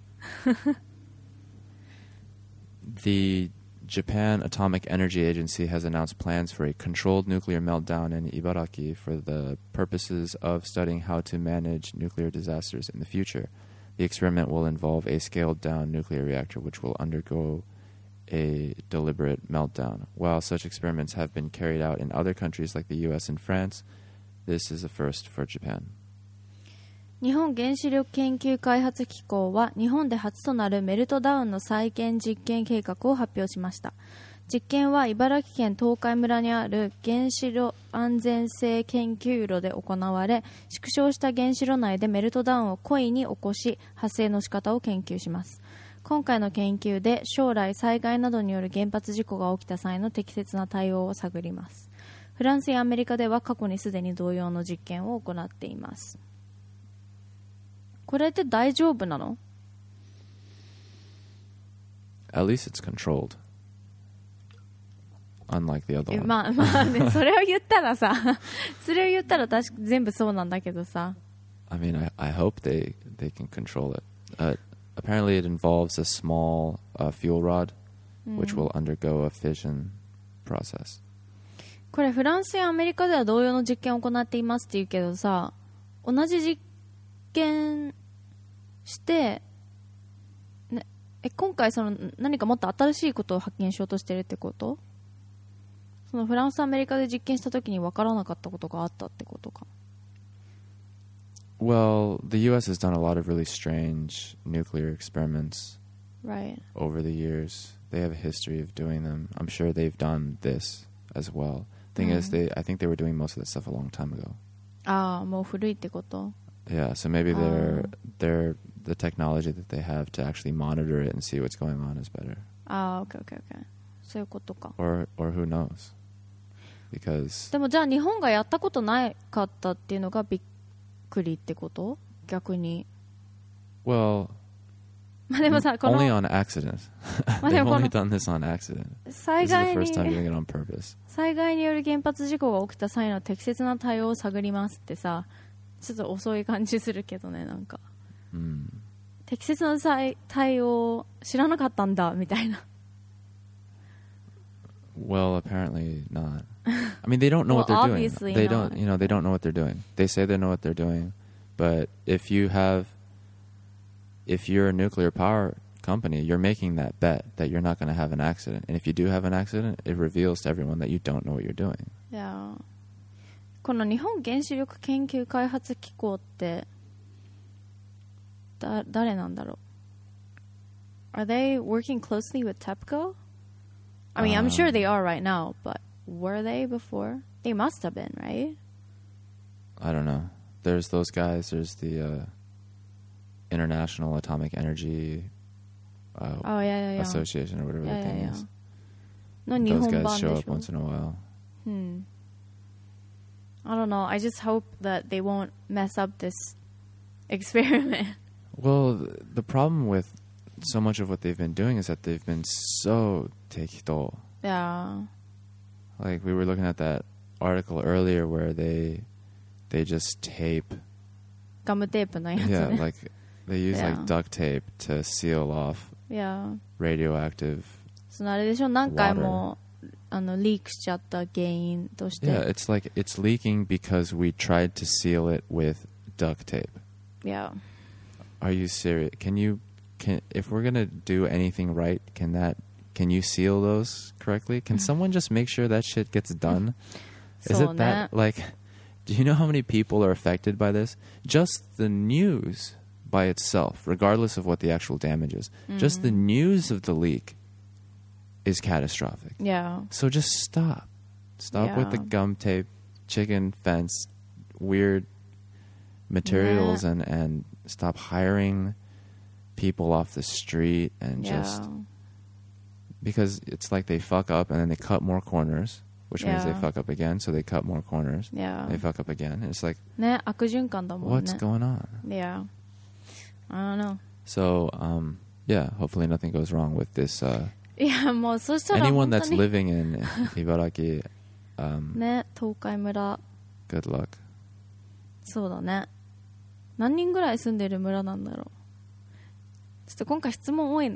The Japan Atomic Energy Agency has announced plans for a controlled nuclear meltdown in Ibaraki for the purposes of studying how to manage nuclear disasters in the future. The experiment will involve a scaled-down nuclear reactor which will undergo a deliberate meltdown. While such experiments have been carried out in other countries like the US and France, this is a first for Japan. 日本原子力研究開発機構は日本で初となるメルトダウンの再建実験計画を発表しました。実験は茨城県東海村にある原子炉安全性研究炉で行われ、縮小した原子炉内でメルトダウンを故意に起こし、発生の仕方を研究します。今回の研究で将来災害などによる原発事故が起きた際の適切な対応を探ります。フランスやアメリカでは過去にすでに同様の実験を行っています。これって大丈夫なの？ At least it's controlled. Unlike the other one. まあね、それを言ったらさ、それを言ったら確か全部そうなんだけどさ。 I mean, I hope they can control it. Apparently it involves a small fuel rod, which will undergo a fission process. これフランスやアメリカでは同様の実験を行っていますって言うけどさ、同じ実験して、ね、今回その何かもっと新しいことを発見しようとしてるってこと？そのフランスアメリカで実験した時に分からなかったことがあったってことか。 Well, the U.S. has done a lot of really strange nuclear experiments over the years. They have a history of doing them. I'm sure they've done this as well. Thing is, I think they were doing most of that stuff a long time ago. ああ、もう古いってこと？ Yeah, so maybe the technology that they have to actually monitor it and see what's going on is better. ああ、OK。そういうことか。 Or who knows? Because でもじゃあ日本がやったことなかったっていうのがびっくりってこと？逆に。 Well, まあでもさ、この only on accident. They've only done this on accident. This is the first time doing it on purpose. 災害による原発事故が起きた際の適切な対応を探りますってさ、ちょっと遅い感じするけどね、なんか。適切な対応知らなかったんだみたいな。 Well, apparently not. I mean, they don't know what they're doing. Obviously they not. don't, they don't know what they're doing. They say they know what they're doing, but if you're a nuclear power company, you're making that bet that you're not going to have an accident. And if you do have an accident, it reveals to everyone that you don't know what you're doing. Yeah. この日本原子力研究開発機構って誰なんだろう？ Are they working closely with TEPCO? I mean, I'm sure they are right now, but were they before? They must have been, right? I don't know. There's those guys. There's the International Atomic Energy Oh, yeah. Association or whatever the thing is. の日 Those 本 guys 版 show で up しょ once in a while. I don't know. I just hope that they won't mess up this experiment. Well, the problem with so much of what they've been doing is that they've been so tekito. Yeah. Like we were looking at that article earlier where they just tape. ガムテープのやつ Yeah, ね。 like they use Yeah. like duct tape to seal off Yeah. radioactive. そのあれでしょ、何回もリークしちゃった原因として。 Yeah, it's like it's leaking because we tried to seal it with duct tape. Yeah. Are you serious? Can if we're gonna do anything right, can you seal those correctly? Can someone just make sure that shit gets done? Is it that like? Do you know how many people are affected by this? Just the news by itself, regardless of what the actual damage is, just the news of the leak is catastrophic. Yeah. So just stop with the Yeah. gum tape, chicken fence, weird materials, and stop hiring people off the street and just because it's like they fuck up and then they cut more corners, which means they Yeah. fuck up again, so they cut more corners. Yeah. They fuck up again. It's like ね、悪循環だもんね。 what's going on? Yeah. I don't know. So yeah, hopefully nothing goes wrong with this. いや、もうそしたら Anyone 本当 that's に living in Ibaraki, ね、東海村。 good luck. そうだね。何人ぐらい住んでる村なんだろう。ちょっと今回質問多いな。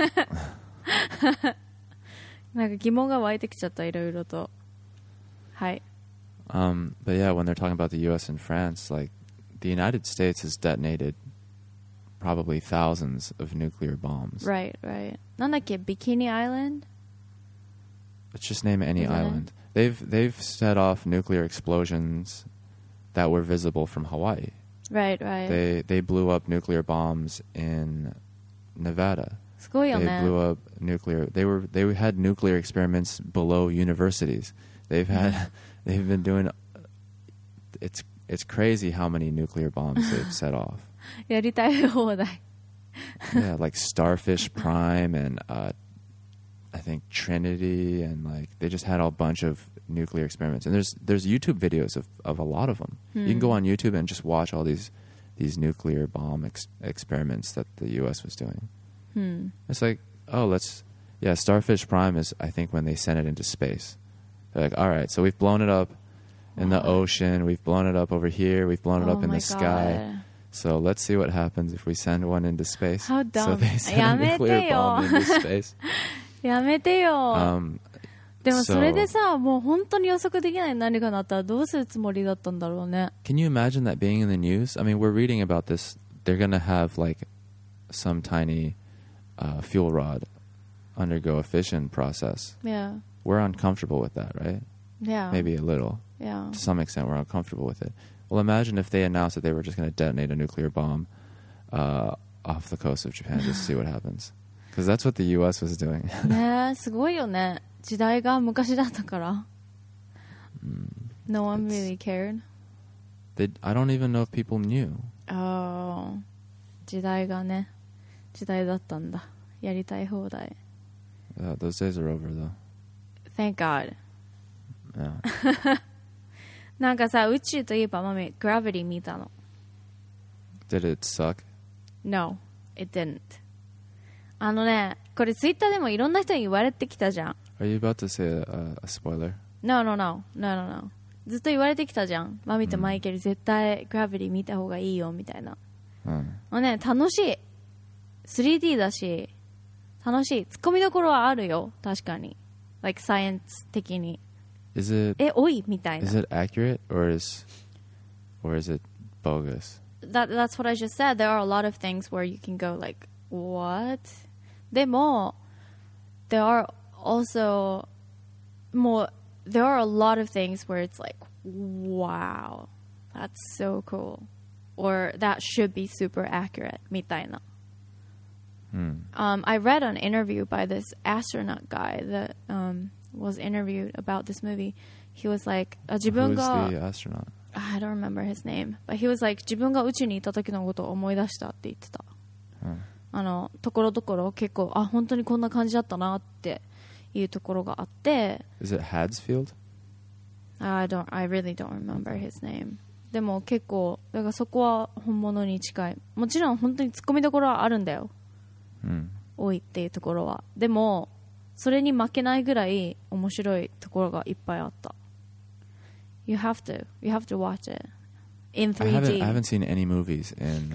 なんか疑問が湧いてきちゃった、いろいろと。はい。 But yeah, when they're talking about the U.S. and France, like the United States has detonated probably thousands of nuclear bombs. Right. なんだっけ、Bikini Island? Let's just name any Isn't it? island. They've set off nuclear explosions that were visible from Hawaii. Right. They blew up nuclear bombs in Nevada. すごいよ They ね。 blew up nuclear. They had nuclear experiments below universities. They've been doing. It's crazy how many nuclear bombs they've set off. やりたい放題。 Yeah, like Starfish Prime and I think Trinity, and like they just had a bunch of nuclear experiments. And there's YouTube videos of a lot of them. You can go on YouTube and just watch all these nuclear bomb experiments that the U.S. was doing. It's like, Starfish Prime is, I think, when they sent it into space. They're like, all right, so we've blown it up in the ocean, we've blown it up over here, we've blown it up in the sky. So let's see what happens if we send one into space. How dumb. So they send a nuclear bomb into space. やめてよ。でもそれでさ、もう本当に予測できない何かなったらどうするつもりだったんだろうね。 Can you imagine that being in the news? I mean, we're reading about this. They're going to have like some tiny fuel rod undergo a fission process. Yeah. We're uncomfortable with that, right? Yeah. Maybe a little. Yeah. To some extent, we're uncomfortable with it. Well, imagine if they announced that they were just going to detonate a nuclear bomb off the coast of Japan just to see what happens. Because that's what the U.S. was doing. ねえ、すごいよね。時代が昔だったから。No one really cared. I don't even know if people knew. Oh. 時代がね、時代だったんだ。やりたい放題。 Those days are over, though. Thank God. Yeah. なんかさ、宇宙といえばマミ、Gravity 見たの。 Did it suck? No, it didn't. あのね、これツイッターでもいろんな人に言われてきたじゃん。 Are you about to say a spoiler? No. ずっと言われてきたじゃん。マミとマイケル、絶対 Gravity 見た方がいいよみたいな。ね、楽しい。3D だし、楽しい。ツッコミどころはあるよ。確かに。Like science 的に。 Is it? おいみたいな。 Is it accurate or is it bogus? That's what I just said. There are a lot of things where you can go like, what? でも、there are also there are a lot of things where it's like, wow, that's so cool. Or that should be super accurate. みたいな。I read an interview by this astronaut guy that was interviewed about this movie. He was like, 自分が Who's the astronaut? I don't remember his name, but he was like 自分が宇宙にいた時のことを思い出したって言ってた、ところどころ結構本当にこんな感じだったなっていうところがあって。 Is it Hadsfield? I really don't remember his name. でも結構だからそこは本物に近い。もちろん本当にツッコミどころはあるんだよ、多いっていうところは。でもそれに負けないぐらい面白いところがいっぱいあった。You have to watch it in 3D. I haven't seen any movies in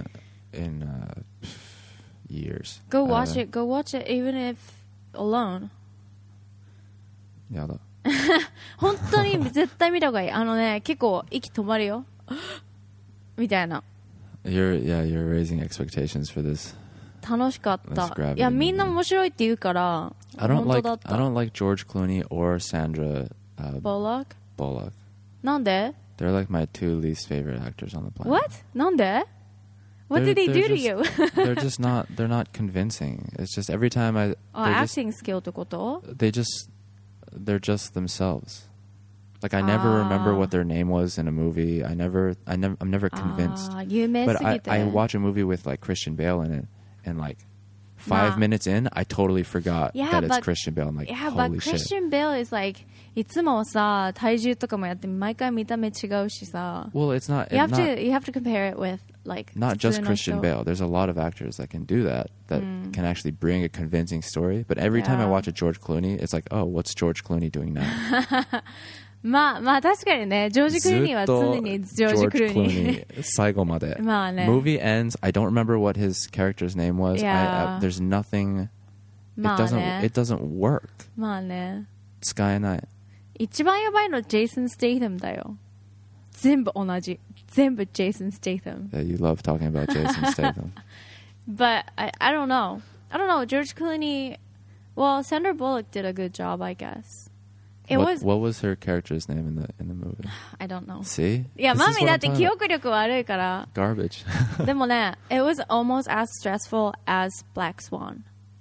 years. Go watch it even if alone. やだ。 本当に絶対見た方がいい。結構息止まるよみたいな。 You're raising expectations for this. 楽しかった。いやみんな面白いって言うから。 I don't like George Clooney or Sandra Bullock. なんで？ They're like my two least favorite actors on the planet. What? なんで？ What did they do to you? They're not convincing. It's just every time acting skill ってこと？ they're just themselves. Like I never remember what their name was in a movie. I'm never convinced. But I watch a movie with like Christian Bale in it, and like 5 minutes in, I totally forgot that it's Christian Bale. I'm like, holy but Christian Bale is like いつもさ体重とかもやって毎回見た目違うしさ。 Well, it's not. You have to compare it with like not just Christian Bale. There's a lot of actors that can do that can actually bring a convincing story. But every time I watch a George Clooney, it's like, oh, what's George Clooney doing now? まあ確かにね、ジョージ・クルーニーは常にジョージ・クルーニー。 最後まで。 まあね。 Movie ends. I don't remember what his character's name was. There's nothing. It doesn't work. まあね。 使えない。 一番やばいのジェイソン・ステイタムだよ。全部同じ。全部ジェイソン・ステイタム。 Yeah, you love talking about Jason Statham. But I don't know. George Clooney. Well, Sandra Bullock did a good job, I guess. What was her character's name in the movie? I don't know. See? いや、マミだって記憶力悪いから。 Garbage. でもね、it was almost as stressful as Black Swan.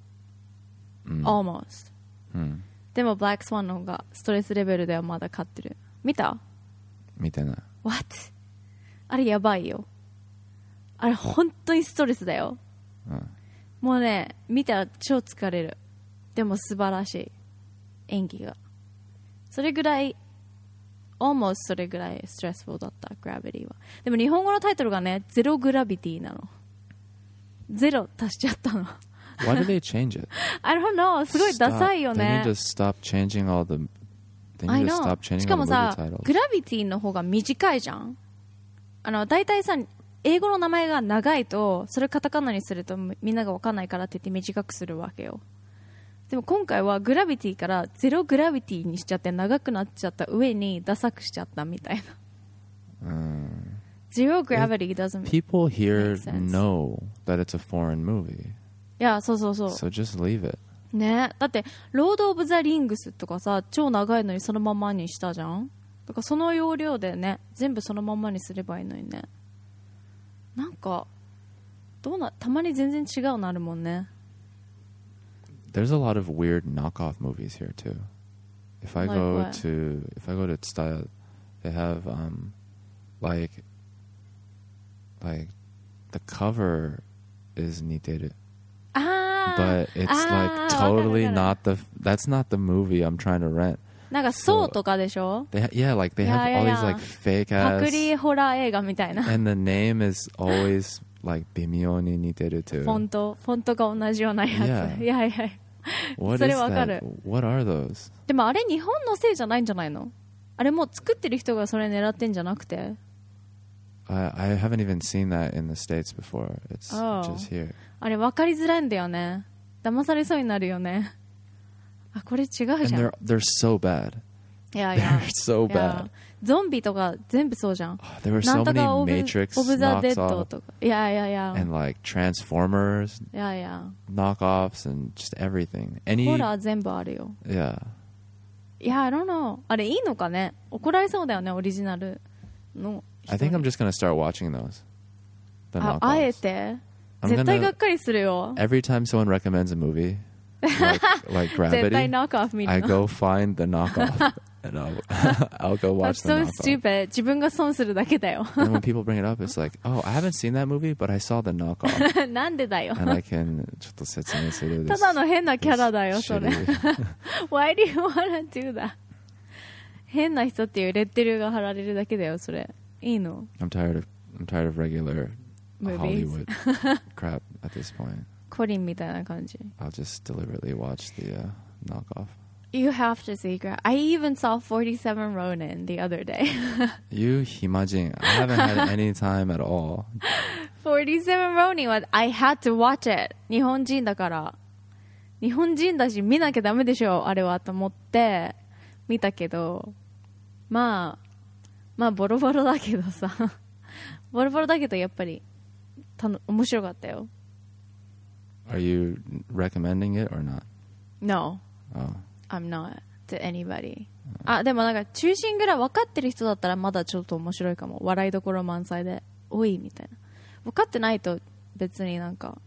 Almost. でも Black Swan の方がストレスレベルではまだ勝ってる。見た？ 見てない。 What? あれやばいよ。あれ本当にストレスだよ。もうね、見たら超疲れる。でも素晴らしい。演技が。それぐらい almost それぐらいストレスフルだった。グラビティは。でも日本語のタイトルがね、ゼログラビティなの。ゼロ足しちゃったの。 Why did they change it? I don't know. すごいダサいよね。 They need to stop changing all the. They need to stop changing all the movie titles. しかもさ、グラビティの方が短いじゃん。大体さ、英語の名前が長いと、それカタカナにするとみんなが分かんないからって言って短くするわけよ。でも今回はグラビティからゼログラビティにしちゃって長くなっちゃった上にダサくしちゃったみたいな。Zero gravity doesn't make sense. People here know that it's a foreign movie. いや、そうそうそう。 So just leave it. ね、だってロード・オブ・ザ・リングスとかさ、超長いのにそのままにしたじゃん。だからその要領でね、全部そのままにすればいいのにね。なんかたまに全然違うのあるもんね。 There's a lot of weird knockoff movies here too. If I go to Tsutaya, they have like the cover is niteru. But it's like totally not that's not the movie I'm trying to rent. なんかそうとかでしょ？ like they have all these like fake ass パクリホラー映画みたいな。 And the name is always like 微妙に似てる too. フォントが同じようなやつ。いやいや。それわかる。 What are those? でもあれ日本のせいじゃないんじゃないの？あれもう作ってる人がそれ狙ってんじゃなくて。 I haven't even seen that in the States before. It's just here. あれ分かりづらいんだよね。騙されそうになるよね。あ、これ違うじゃん。 And they're so bad. いやいや。 They're so bad. ゾンビとか全部そうじゃん。 There were so many Matrix knocks off. とか。いやいやいや。 And like Transformers. いやいや。 Knockoffs and just everything. ホラー全部あるよ。 Yeah. いや、I don't know. あれいいのかね？怒られそうだよね、オリジナルの。 I think I'm just gonna start watching those. あえて？絶対がっかりするよ。 Every time someone recommends a movie, like 絶対 Gravity. ノックオフ見 I るの go find the knockoff and I'll go watch That's so the knockoff. stupid 自分が損するだけだよ And when people bring it up, it's like, oh, I haven't seen that movie, but I saw the knockoff. なんでだよ And I can ちょっと説明するただの変なキャラだよ this それ shitty- Why do you wanna do that? 変な人っていうレッテルが貼られるだけだよそれいいの I'm tired of regular Movies. Hollywood crap at this point. コリンみたいな感じ I'll just deliberately watch the knockoff. You have to see I even saw 47 Ronin the other day You himajin. I haven't had any time at all. 47 Ronin は I had to watch it 日本人だから日本人だし見なきゃダメでしょあれはと思って見たけどまあボロボロだけどさボロボロだけどやっぱり面白かったよ Are you recommending it or not? No Oh. I'm not to anybody あでもなんか忠臣蔵分かってる人だったらまだちょっと面白いかも笑いどころ満載でおいみたいな分かってないと別になんか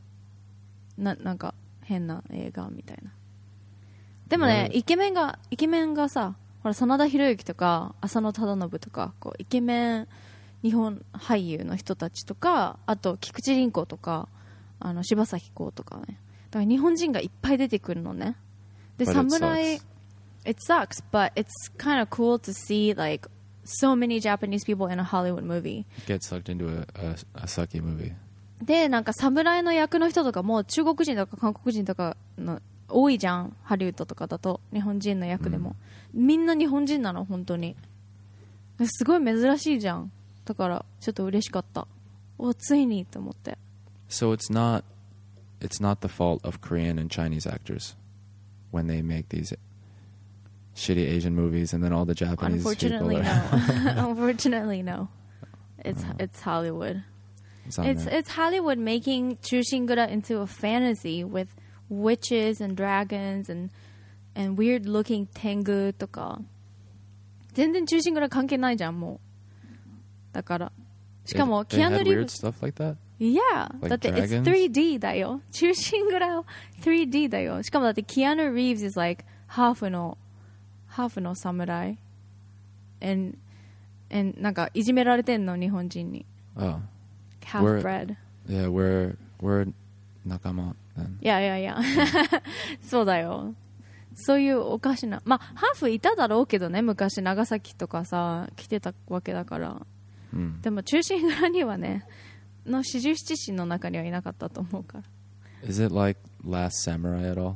変な映画みたいなでもね、イケメンがさほら真田広之とか浅野忠信とかこうイケメン日本俳優の人たちとかあと菊池凛子とか柴咲コウとかねだから日本人がいっぱい出てくるのねで But it 侍 sucks. It sucks but it's kind of cool to see like so many Japanese people in a Hollywood movie Get sucked into a sucky movie. でなんか侍の役の人とかも中国人とか韓国人とかの多いじゃんハリウッドとかだと日本人の役でも、みんな日本人なの本当にすごい珍しいじゃんだからちょっと嬉しかったおついにと思って So it's not the fault of Korean and Chinese actors when they make these shitty Asian movies and then all the Japanese Unfortunately people are no Unfortunately no It's Hollywood It's Hollywood making Chushingura into a fantasy with witches and dragons and weird looking tengu とか全然忠臣蔵関係ないじゃんもうだからしかも They キアヌ had リー weird ブ stuff like that? Yeah Like だって dragons? It's 3D だよ忠臣蔵 3D だよしかもだってキアヌ・リーブズ is like ハーフの侍 and なんかいじめられてんの日本人に Oh. half bred Yeah, we're nakama then. Yeah そうだよそういうおかしなまあハーフいただろうけどね昔長崎とかさ来てたわけだから、でも忠臣蔵にはねの四十七士の中にはいなかったと思うから Is it like Last Samurai at all?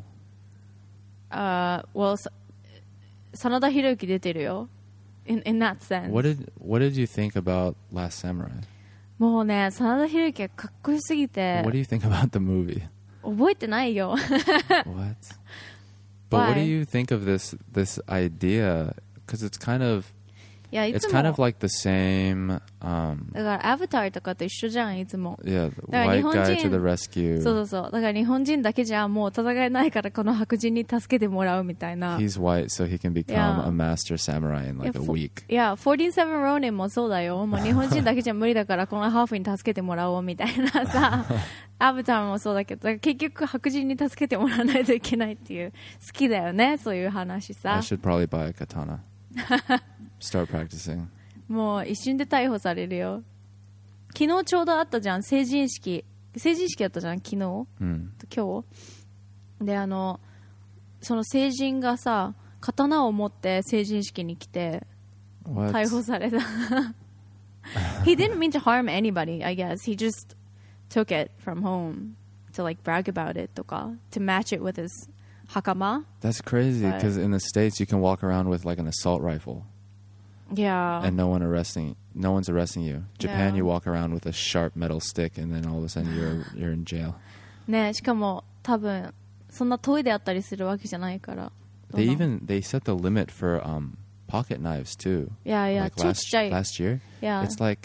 Well 真田広之出てるよ in that sense What did you think about Last Samurai? もうね真田広之がかっこよすぎて What do you think about the movie? 覚えてないよ What? But what do Why? you think of this idea? Because it's kind of いやい it's つ kind も of like the same だからアバターとかと一緒じゃんいつも yeah, the だから white 日本 guy 人 to the rescue. そうだから日本人だけじゃもう戦えないからこの白人に助けてもらうみたいな He's white, so he can become Yeah. a master samurai in like a week. いや47 Ronin もそうだよもう日本人だけじゃ無理だからこのハーフに助けてもらおうみたいなさアバターもそうだけどだから結局白人に助けてもらわないといけないっていう好きだよねそういう話 I さ should probably buy a katana. Start practicing. もう一瞬で逮捕されるよ昨日ちょうどあったじゃん成人式だったじゃん昨日、今日でその成人がさ刀を持って成人式に来て What? 逮捕されたHe didn't mean to harm anybody I guess he just took it from home to like brag about it とか to match it with his hakama That's crazy But- because in the States you can walk around with like an assault rifle Yeah and no one's arresting you. Japan, Yeah. you walk around with a sharp metal stick and then all of a sudden you're in jail. ねしかも多分そんな遠いであったりするわけじゃないから They set the limit for pocket knives too. いや Like 超ちっちゃい last year, Yeah it's like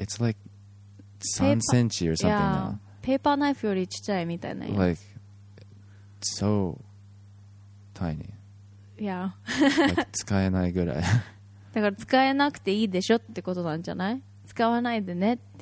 3 cm or something now. ペーパーナイフよりちっちゃいみたいなやつ Like so tiny. いや Like 使えないぐらい。 だから使えなくていいでしょってことなんじゃない使わないでねって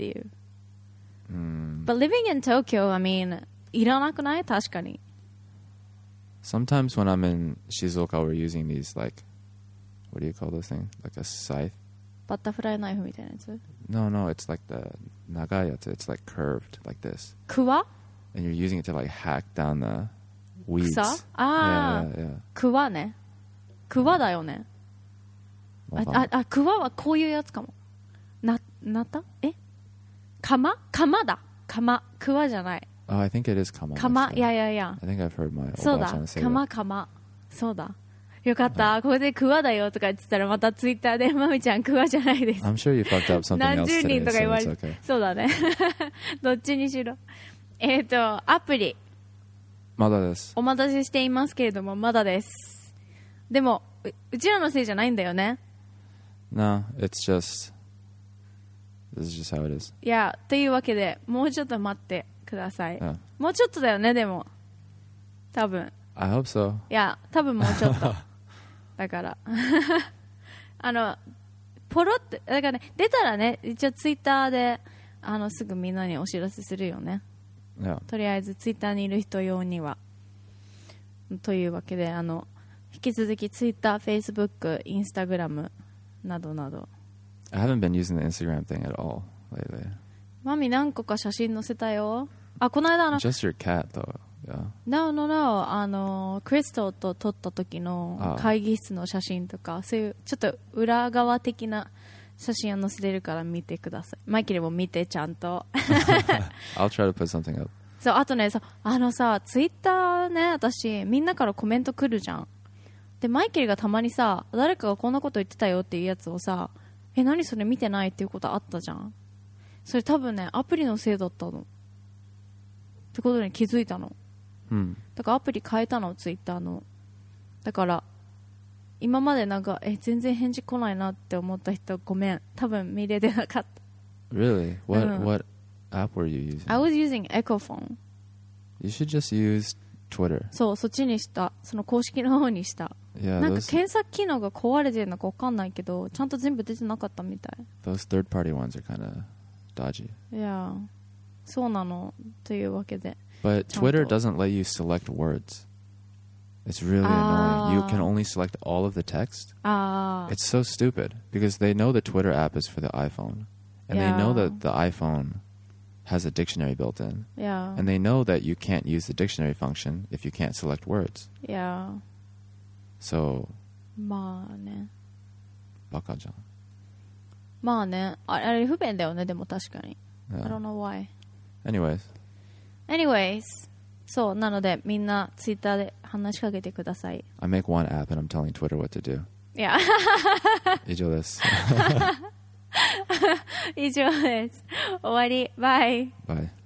いう、But living in Tokyo I mean いらなくない確かに Sometimes when I'm in Shizuoka, we're using these like, what do you call those things? Like a scythe? バタフライナイフみたいなやつ No, it's like the 長いやつ. It's like curved like this. クワ And you're using it to like hack down the weeds. 草ああ、 Yeah. クワね。クワだよね。クワはこういうやつかも。なた鎌だ。鎌。クワじゃない。 Oh, I think it is kama. 鎌。いや。 I think I've heard my そうだ。 おばあちゃん say that. 鎌。そうだ。よかった。これでクワだよとか言ってたらまたツイッターでまみちゃんクワじゃないです。 I'm sure you fucked up something 何 else 十人 today, とか言 so われ it's て。 okay. そうだね。どっちにしろ。アプリ。 まだです。 お待たせしていますけれども、まだです。でも、うちらのせいじゃないんだよね。 No, it's just, this is just how it is. いや、というわけで、もうちょっと待ってください。 Yeah. もうちょっとだよね、でも。多分。 I hope so. いや、多分もうちょっと。だから。ポロって、だからね、出たらね、一応ツイッターで、すぐみんなにお知らせするよね。 Yeah. とりあえずツイッターにいる人用には。というわけで、引き続きツイッター、フェイスブック、インスタグラムなどなど。 I haven't been using the Instagram thing at all lately. マミ何個か写真載せたよ。この間 Just your cat, though. Yeah. No. クリストと撮った時の会議室の写真とか、そういうちょっと裏側的な写真を載せてるから見てください。マイケルも見て、ちゃんと。 I'll try to put something up. そう、あとね、ツイッターね、私、みんなからコメント来るじゃん。で、マイケルがたまにさ、誰かがこんなこと言ってたよっていうやつをさ、何それ見てないっていうことあったじゃん。それ多分ね、アプリのせいだったの。ってことに気づいたの。だからアプリ変えたの、ツイッターの。だから、今までなんか、全然返事来ないなって思った人、ごめん。多分見れてなかった。 Really? What app were you using? I was using Echophone. You should just use Twitter. そう、そっちにした。その公式の方にした。 Yeah, なんか検索機能が壊れてるのか分かんないけど、ちゃんと全部出てなかったみたい。 Those third-party ones are kind of dodgy. いや、そうなの。というわけで。 But Twitter doesn't let you select words. It's really annoying. You can only select all of the text. It's so stupid because they know the Twitter app is for the iPhone. And they know that the iPhone has a dictionary built in. Yeah. And they know that you can't use the dictionary function if you can't select words. Yeah. So. まあね。 バカじゃん。 まあね。あれ不便だよね、でも確かに。 Yeah. I don't know why. Anyways. そう、なのでみんなツイッターで話しかけてください。 I make one app and I'm telling Twitter what to do. いや。 以上です。 以上です。終わり。バイ。 バイ。